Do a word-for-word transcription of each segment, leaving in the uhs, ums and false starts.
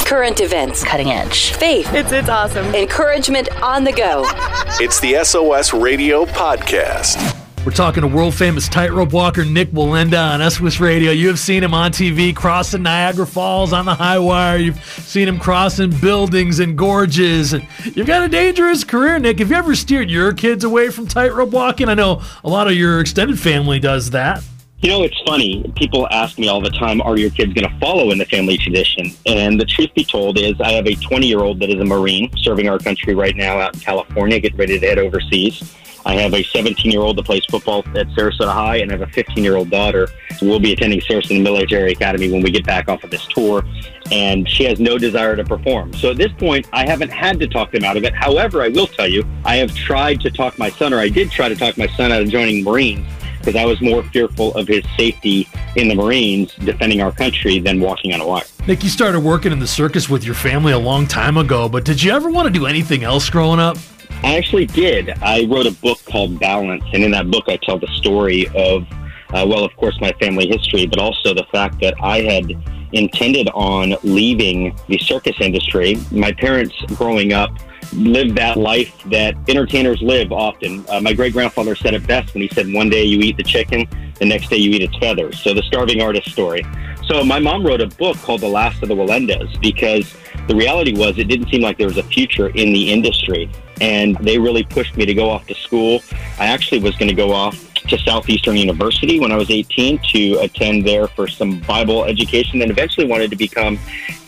Current events. Cutting edge. Faith. It's it's awesome. Encouragement on the go. It's the S O S Radio Podcast. We're talking to world-famous tightrope walker Nik Wallenda on S O S Radio. You have seen him on T V crossing Niagara Falls on the high wire. You've seen him crossing buildings and gorges. And you've got a dangerous career, Nik. Have you ever steered your kids away from tightrope walking? I know a lot of your extended family does that. You know, it's funny. People ask me all the time, are your kids going to follow in the family tradition? And the truth be told is I have a twenty-year-old that is a Marine serving our country right now out in California, getting ready to head overseas. I have a seventeen-year-old that plays football at Sarasota High, and I have a fifteen-year-old daughter who will be attending Sarasota Military Academy when we get back off of this tour, and she has no desire to perform. So at this point, I haven't had to talk them out of it. However, I will tell you, I have tried to talk my son, or I did try to talk my son out of joining Marines, because I was more fearful of his safety in the Marines defending our country than walking on a wire. Nik, you started working in the circus with your family a long time ago, but did you ever want to do anything else growing up? I actually did. I wrote a book called Balance, and in that book I tell the story of, uh, well, of course, my family history, but also the fact that I had intended on leaving the circus industry. My parents, growing up, lived that life that entertainers live often. Uh, my great-grandfather said it best when he said, one day you eat the chicken, the next day you eat its feathers. So the starving artist story. So my mom wrote a book called The Last of the Wallendas, because the reality was it didn't seem like there was a future in the industry. And they really pushed me to go off to school. I actually was going to go off to Southeastern University when I was eighteen to attend there for some Bible education, and eventually wanted to become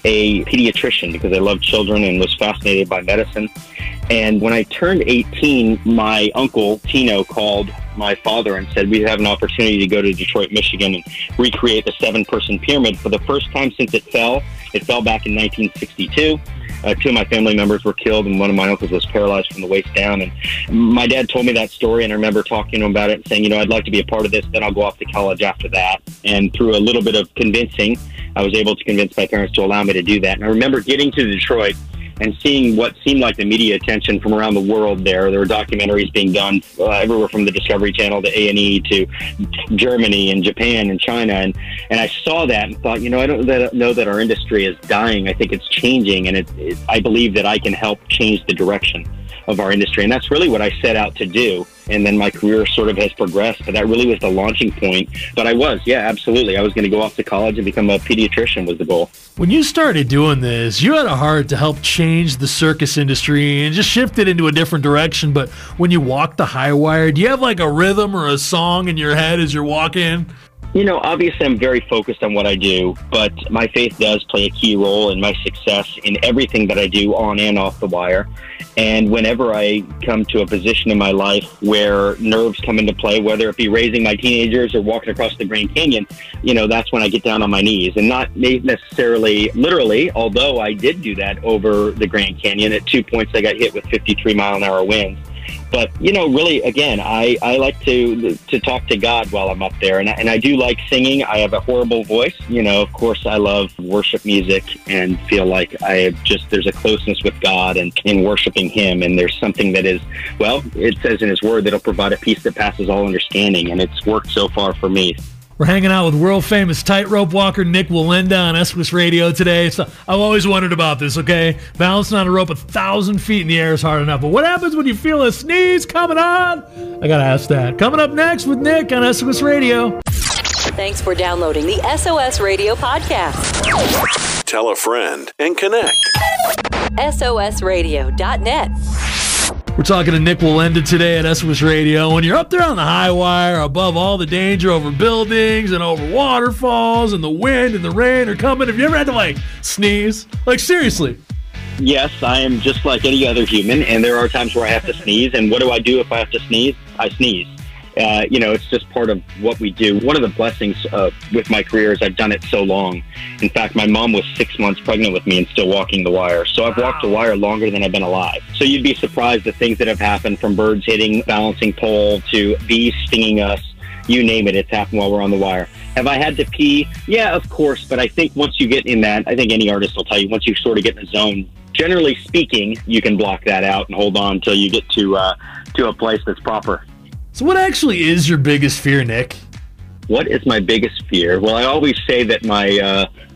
a pediatrician because I loved children and was fascinated by medicine. And when I turned eighteen, my uncle Tino called my father and said, we have an opportunity to go to Detroit, Michigan and recreate the seven-person pyramid for the first time since it fell. It fell back in nineteen sixty-two. Uh, two of my family members were killed, and one of my uncles was paralyzed from the waist down. And my dad told me that story, and I remember talking to him about it and saying, you know, I'd like to be a part of this, then I'll go off to college after that. And through a little bit of convincing, I was able to convince my parents to allow me to do that. And I remember getting to Detroit and seeing what seemed like the media attention from around the world there. There were documentaries being done uh, everywhere from the Discovery Channel to A and E to Germany and Japan and China. And, and I saw that and thought, you know, I don't know that our industry is dying. I think it's changing. And it, it, I believe that I can help change the direction of our industry. And that's really what I set out to do. And then my career sort of has progressed, but that really was the launching point. But I was, yeah, absolutely. I was going to go off to college and become a pediatrician was the goal. When you started doing this, you had a heart to help change the circus industry and just shift it into a different direction. But when you walk the high wire, do you have like a rhythm or a song in your head as you're walking? You know, obviously I'm very focused on what I do, but my faith does play a key role in my success in everything that I do on and off the wire. And whenever I come to a position in my life where nerves come into play, whether it be raising my teenagers or walking across the Grand Canyon, you know, that's when I get down on my knees. And not necessarily literally, although I did do that over the Grand Canyon. At two points, I got hit with fifty-three mile an hour winds. But, you know, really, again, I, I like to to talk to God while I'm up there. And I, and I do like singing. I have a horrible voice. You know, of course, I love worship music and feel like I have just, there's a closeness with God and in worshiping Him. And there's something that is, well, it says in His Word that He'll provide a peace that passes all understanding. And it's worked so far for me. We're hanging out with world-famous tightrope walker Nik Wallenda on S O S Radio today. So I've always wondered about this, okay? Balancing on a rope a thousand feet in the air is hard enough, but what happens when you feel a sneeze coming on? I gotta ask that. Coming up next with Nik on S O S Radio. Thanks for downloading the S O S Radio podcast. Tell a friend and connect. S O S radio dot net. We're talking to Nik Wallenda today at S O S Radio. When you're up there on the high wire, above all the danger over buildings and over waterfalls and the wind and the rain are coming, have you ever had to, like, sneeze? Like, seriously? Yes, I am just like any other human, and there are times where I have to sneeze. And what do I do if I have to sneeze? I sneeze. Uh, you know, it's just part of what we do. One of the blessings uh, with my career is I've done it so long. In fact, my mom was six months pregnant with me and still walking the wire. So I've walked the wire longer than I've been alive. So you'd be surprised at things that have happened, from birds hitting balancing pole to bees stinging us. You name it, it's happened while we're on the wire. Have I had to pee? Yeah, of course. But I think once you get in that, I think any artist will tell you, once you sort of get in the zone, generally speaking, you can block that out and hold on until you get to uh, to a place that's proper. So what actually is your biggest fear, Nik? What is my biggest fear? Well, I always say that my uh,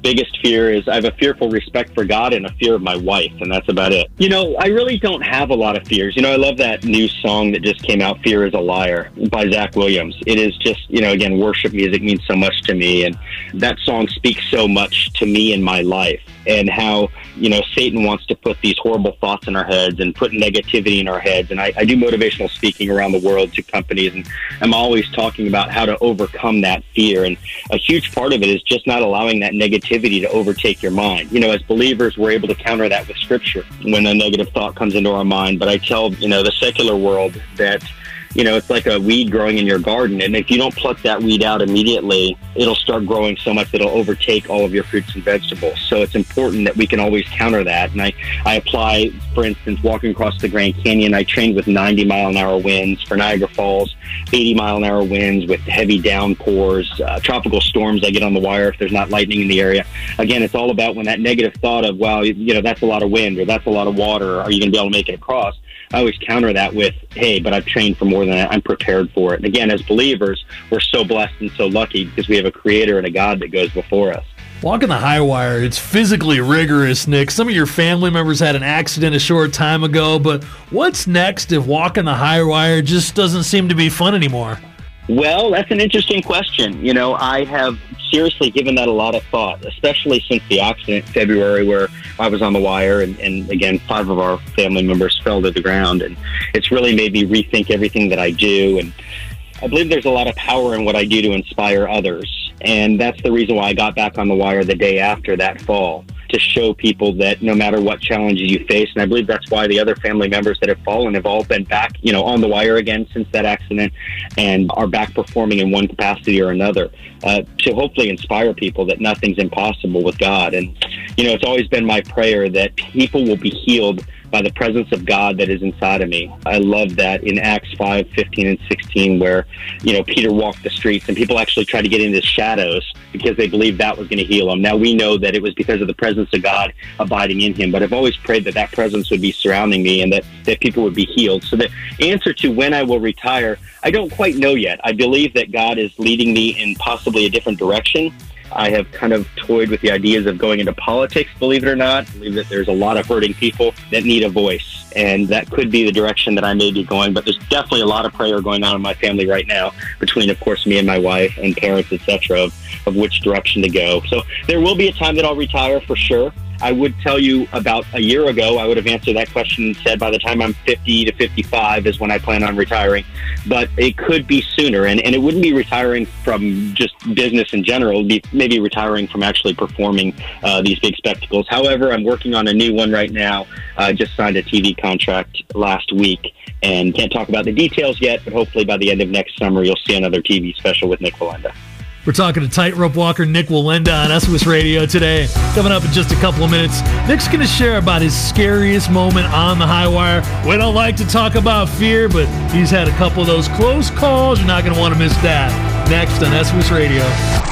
biggest fear is I have a fearful respect for God and a fear of my wife, and that's about it. You know, I really don't have a lot of fears. You know, I love that new song that just came out, Fear is a Liar, by Zach Williams. It is just, you know, again, worship music means so much to me, and that song speaks so much to me in my life, and how, you know, Satan wants to put these horrible thoughts in our heads and put negativity in our heads. And I, I do motivational speaking around the world to companies, and I'm always talking about how to overcome that fear. And a huge part of it is just not allowing that negativity to overtake your mind. You know, as believers, we're able to counter that with Scripture when a negative thought comes into our mind. But I tell, you know, the secular world that, you know, it's like a weed growing in your garden. And if you don't pluck that weed out immediately, it'll start growing so much that it'll overtake all of your fruits and vegetables. So it's important that we can always counter that. And I, I apply, for instance, walking across the Grand Canyon, I trained with ninety mile an hour winds. For Niagara Falls, eighty mile an hour winds with heavy downpours, uh, tropical storms. I get on the wire if there's not lightning in the area. Again, it's all about when that negative thought of, well, you know, that's a lot of wind or that's a lot of water. Are you going to be able to make it across? I always counter that with, hey, but I've trained for more than that. I'm prepared for it. And again, as believers, we're so blessed and so lucky because we have a creator and a God that goes before us. Walking the high wire, it's physically rigorous, Nick. Some of your family members had an accident a short time ago, but what's next if walking the high wire just doesn't seem to be fun anymore? Well, that's an interesting question. You know, I have seriously given that a lot of thought, especially since the accident in February where I was on the wire and, and again, five of our family members fell to the ground. And it's really made me rethink everything that I do. And I believe there's a lot of power in what I do to inspire others. And that's the reason why I got back on the wire the day after that fall, to show people that no matter what challenges you face, and I believe that's why the other family members that have fallen have all been back, you know, on the wire again since that accident and are back performing in one capacity or another, uh, to hopefully inspire people that nothing's impossible with God. And, you know, it's always been my prayer that people will be healed by the presence of God that is inside of me. I love that in Acts five, fifteen and sixteen, where, you know, Peter walked the streets and people actually tried to get into the shadows because they believed that was going to heal them. Now we know that it was because of the presence of God abiding in him, but I've always prayed that that presence would be surrounding me and that, that people would be healed. So the answer to when I will retire, I don't quite know yet. I believe that God is leading me in possibly a different direction. I have kind of toyed with the ideas of going into politics, believe it or not. I believe that there's a lot of hurting people that need a voice, and that could be the direction that I may be going. But there's definitely a lot of prayer going on in my family right now between, of course, me and my wife and parents, et cetera, of, of which direction to go. So there will be a time that I'll retire for sure. I would tell you about a year ago, I would have answered that question and said by the time I'm fifty to fifty-five is when I plan on retiring. But it could be sooner, and, and it wouldn't be retiring from just business in general. It would be maybe retiring from actually performing uh, these big spectacles. However, I'm working on a new one right now. I just signed a T V contract last week and can't talk about the details yet, but hopefully by the end of next summer, you'll see another T V special with Nick Wallenda. We're talking to tightrope walker Nick Wallenda on S O S Radio today. Coming up in just a couple of minutes, Nick's going to share about his scariest moment on the high wire. We don't like to talk about fear, but he's had a couple of those close calls. You're not going to want to miss that. Next on S O S Radio.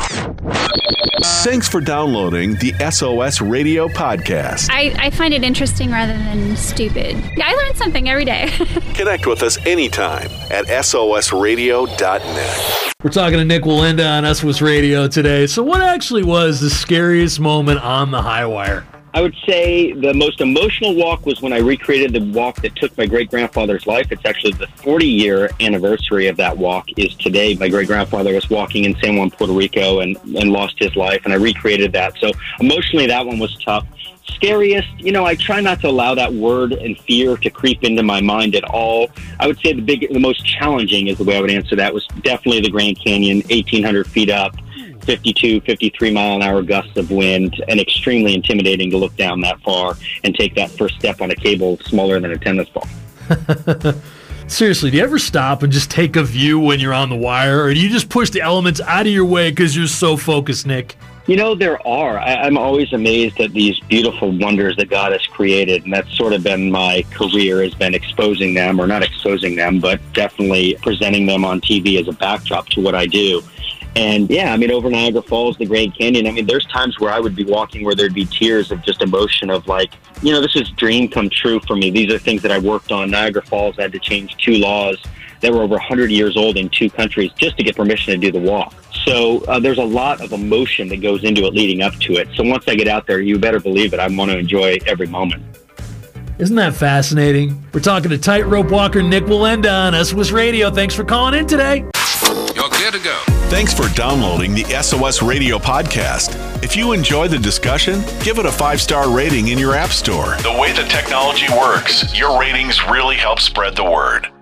Thanks for downloading the S O S Radio podcast. I, I find it interesting rather than stupid. I learn something every day. Connect with us anytime at S O S radio dot net. We're talking to Nick Wallenda on S O S Radio today. So what actually was the scariest moment on the high wire? I would say the most emotional walk was when I recreated the walk that took my great-grandfather's life. It's actually the forty-year anniversary of that walk is today. My great-grandfather was walking in San Juan, Puerto Rico, and, and lost his life, and I recreated that. So emotionally, that one was tough. Scariest, you know, I try not to allow that word and fear to creep into my mind at all. I would say the big, the most challenging is the way I would answer that was definitely the Grand Canyon, eighteen hundred feet up. fifty-two, fifty-three mile an hour gusts of wind, and extremely intimidating to look down that far and take that first step on a cable smaller than a tennis ball. Seriously, do you ever stop and just take a view when you're on the wire, or do you just push the elements out of your way because you're so focused, Nick? You know, there are. I, I'm always amazed at these beautiful wonders that God has created, and that's sort of been my career, has been exposing them, or not exposing them, but definitely presenting them on T V as a backdrop to what I do. And yeah, I mean, over Niagara Falls, the Grand Canyon, I mean, there's times where I would be walking where there'd be tears of just emotion of like, you know, this is dream come true for me. These are things that I worked on. Niagara Falls, I had to change two laws that were over one hundred years old in two countries just to get permission to do the walk. So uh, there's a lot of emotion that goes into it leading up to it. So once I get out there, you better believe it, I want to enjoy every moment. Isn't that fascinating? We're talking to tightrope walker Nik Wallenda on S O S Radio. Thanks for calling in today. You're clear to go. Thanks for downloading the S O S Radio podcast. If you enjoy the discussion, give it a five-star rating in your app store. The way the technology works, your ratings really help spread the word.